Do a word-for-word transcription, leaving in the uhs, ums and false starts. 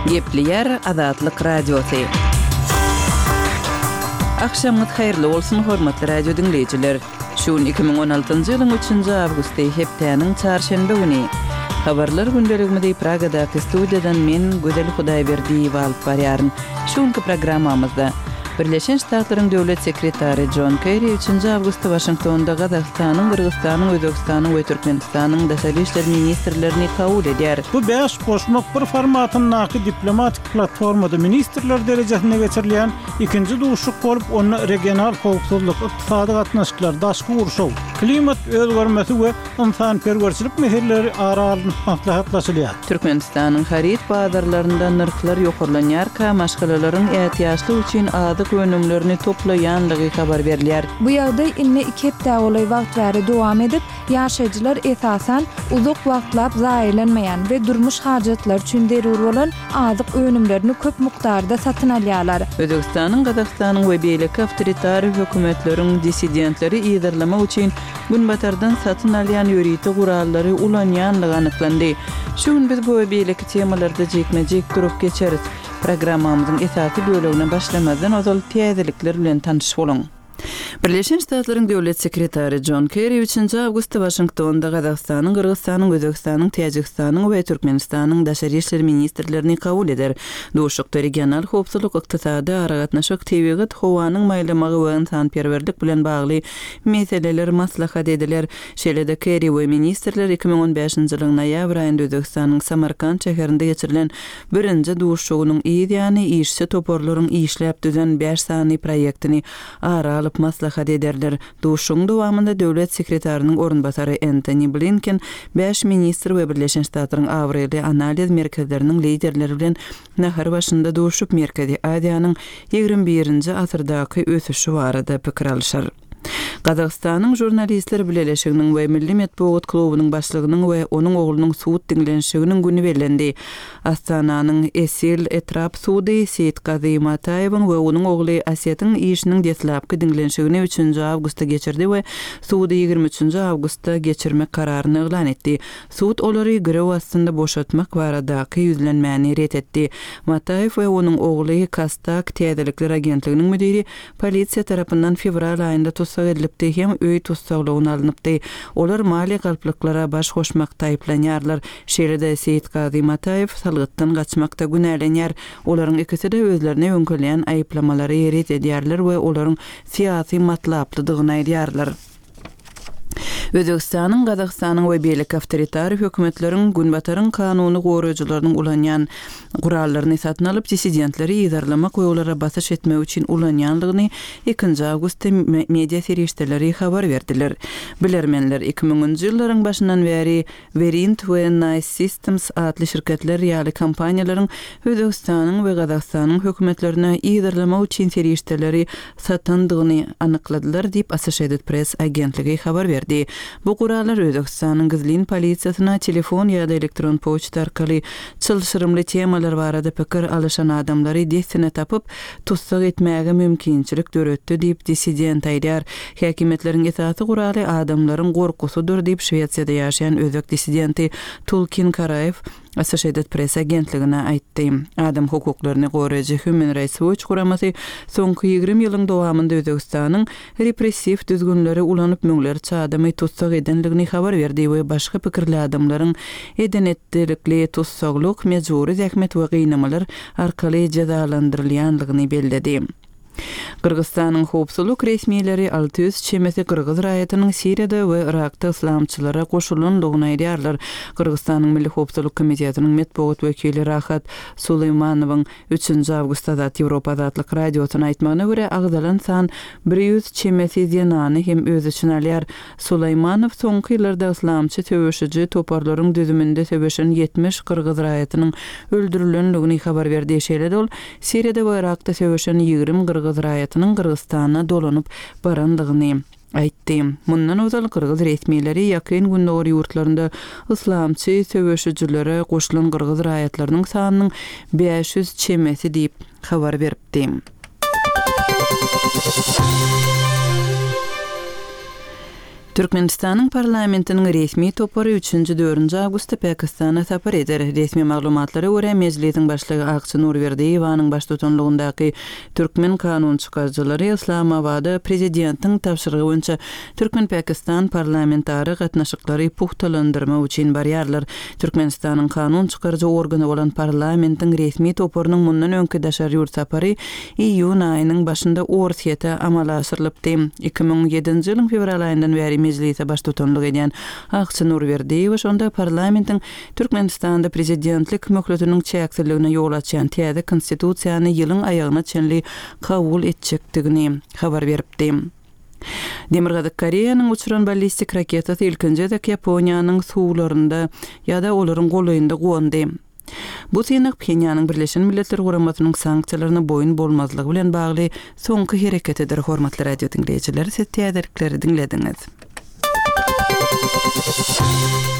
Gepleyer Azatlyk Radiosu. Akşamınız hayırlı olsun hormatly radio dinleyijiler. Şuun iki bin on altıncı ýylyň üçünji awgusty hepdeniň çarşembe güni. Habarlar gündeliginde Praga'daki studiyadan men Gözel Hudaýberdiýew alyp barýaryn. Şuňky programmamyzda Birleşen Ştatlaryň döwlet sekretary John Kerry üçünji awgustda Washingtonda Gazagstanyň, Kyrgyzstanyň, Özbekistanyň we Türkmenistanyň daşary işler ministrlerini kabul edýär. Bu beş goşmak bir formatyny diplomatik platformada ministrler derejesine geçirilýän ikinji duşuk bolup onu regional howpsuzlyk, ykdysady gatnaşyklar, daşky urşaw, klimat özgermesi we insanperwerçilik meselleri aralyny maslahatlaşylýar. Türkmenistanyň harit bazarlarynda narxlar ýokurlanýar, kamaşgalalaryň ätiýaçly üçin adyk önümlerini toplayanlygy habar berilýär. Bu ýagdaý inne iki hepde olay wagt bäri dowam edip, ýaşaýjylar esasen uzak wagtlap zaýlanmaýan we durmuş hajatlar üçin derur bolan adyk önümlerini köp mukdarda satyn alýarlar. Özbekistanyň, Kazakstanyň we beýleki awtoritar hökümetleriň dissidentleri ýygyrlama üçin günbatardan satyn alýan ýöriti gurallary ulanýanlygy anyklandy. Şuň biz bu beýleki temalarda jekmejek durup geçeriz. Programmamyzyň esasy bölümine başlamadan ozal täzelikler bilen tanışyp bolan. Birleşen Ştatlaryň döwlet sekretary John Kerry üçünji awgustda Washingtonda Kazakstanyň, Kyrgyzstanyň, Özbekistanyň, Täjikistanyň we Türkmenistanyň daşary işler ministrlerini kabul eder. Duşukda regional howpsuzlyk, ykdysady, aragatnaşyk, tebigat, howanyň maýlamagy we insanperwerlik bilen bagly meseleler maslahat ediler. Şeýle-de Kerry we ministrler iki bin on beşinji ýylyň noýabr aýynda Özbekistanyň Samarkand şäherinde geçirilen birinji duşugynyň ýa-ni işçi toporlaryň işläp düzen beş sany proýektini ara maslahat ederler. Duşuň dowamında döwlet sekretarynyň orunbasary Antony Blinken beş ministr we Birleşen Ştatlaryň awrely analiz merkezleriniň liderleri bilen nahar başynda duşup Merkezi Aziýanyň ýigirmi birinji asyrdaky ösüşi barada pikir alýar. Kazakstanyň jurnalistler bileşiginiň we Milli Medeniýet klubynyň başlygynyň we onuň oglunyň suwut dinlenşiginiň güni bellendi. Astananyň Esil Etrap suwdy Seyit Gazy Mataýewiň we onuň ogly Asyetiň işiniň deslapky dinlenşigini üçünji awgustda geçirdi we suwdy ýygrimi üçünji awgustda geçirmek kararyny eglan etdi. Suwut olary grew astynda boşatmak baradaky ýüzlenmäni ret etdi. Mataýew we onuň ogly Kastak täzelikler agentliginiň müdiri polisiýa tarapyndan fevral aýynda tutsak edilipdi hem öý tutsaglygyna alınıpdy. Olar mali galplyklara baş goşmak taýplanýarlar. Şeýle-de Seyit Gazy Mataýew salgytdan gaçmakda günälenýär. Olaryň ikisi de özlerini öňkelýän aýyplamалary ret edýärler we olaryň siýasy matlaplydygyny aýdýarlar. Özbekistanyň, Kazakstanyň we beýleki awtoritar hökümetleriň günbataryň kanuny goraýjylarynyň ulanýan gurallaryny satyn alyp dissidentleri ýygyrlamak we olara basyş etmek üçin ulanýanlygyny ikinji awgustda media serişdeleri habar berdiler. Bilermenler iki miňinji ýyllaryň başyndan bäri Verint we Nice Systems adly şirketler ýaly kompaniýalaryň Özbekistanyň we Kazakstanyň hökümetlerine ýygyrlamak üçin serişdeleri satandygyny anykladylar diýip Associated Press agentligi habar berdi. Bu gurallar Özbekistanyň gizlin polisiýasyna telefon ýa-da elektron poçta arkaly çylşyrymly temalar barada pikir alýan adamlary desine tapyp tutsak etmäge mümkinçilik döretdi diýip dissident aýdýar. Häkimetleriň esasy guraly adamlaryň gorkusudur diýip Şweýçiýada ýaşaýan özbek dissidenti Tulkin Karayev Associated Press agentligine aýtdy. Adam hukuklaryny goraýjy Human Rights Watch guramasy soňky ýygrimi ýylyň dowamında Özbekistanyň repressiw düzgünleri ulanyp müňlerçe adamy tutsak edenligini habar berdi we başga pikirli adamlaryň edenetlikli tutsaklyk, mejburi zähmet we gynamalar arkaly jazalandyrylýanlygyny belledi. Kırgızstanyň howpsuzlyk resmiýetleri alty ýüz çemesi Kırgız raýatynyň Siriýada we Irakda islamçylara goşulanlygyny aýdýarlar. Kırgızstanyň Milli Howpsuzlyk Komitetining medeniýet wekili Rahat Suleýmanowyň üçünji awgustda Zat Ýewropa Zatlyk radiosyna aýtmagyna görä agdalan san bir ýüz çemesi ýanany hem öz üçin alýar. Suleýmanow soňky ýyllarda islamçy töweşiji toparlaryň düzüminde töweşen ýetmiş Kırgız raýatynyň öldürilenligini habar berdi. Şeýle-de ol Siriýada we Irakda töweşen ýygrimi Kırgız raýatynyň Kırgızstana dolanyp barandygyny aýtdy. Mundan ozal Kırgız resmiýetleri ýakyn günleri ýurtlarynda islamçy töweşijilere goşulan Kırgız raýatlarynyň sanynyň beş ýüz çemesi diýip habar beripdi. Türkmenistanyň parlamentiniň resmi topary üçünji dördünji awgustda Pakistana tapar eder. Resmi maglumatlara görä mejlisiň başlygy Aqçy Nurberdiýewanyň baş tutanlygyndagı türkmen kanun çykarjylary Islamabada prezidentiň tapşyrygy boýunça Türkmen-Pakistan parlamentary gatnaşyklary puhtalandyrma üçin barýarlar. Türkmenistanyň kanun çykarjy organy bolan parlamentiň resmi toparynyň mundan öňki daşary ýurt sapary iýun aýynyň başynda Orsiýete amala aşyrylypdy. iki ming ýedinji ýylyň fevral aýyndan bäri mejlise baş tutanlyk edýän Aqçy Nurberdiýew şonda parlamentiň Türkmenistanda prezidentlik möhletiniň çäkçiligine ýol açan täze konstitusiýany ýylyň aýagyna çenli kabul etjekdigini habar beripdi. Demirgazyk Koreýanyň uçuran ballistik raketasy ilkinji de Ýaponiýanyň suwlarynda ýa-da olaryň golaýynda gowandy. Bu synyk Pxenyanyň Birleşen Milletler Guramasynyň sanksiýalaryna boyun bolmazlygy bilen bagly soňky hereketidir. Hormatly radio dinleýijiler, siz täzelikleri dinlediňiz.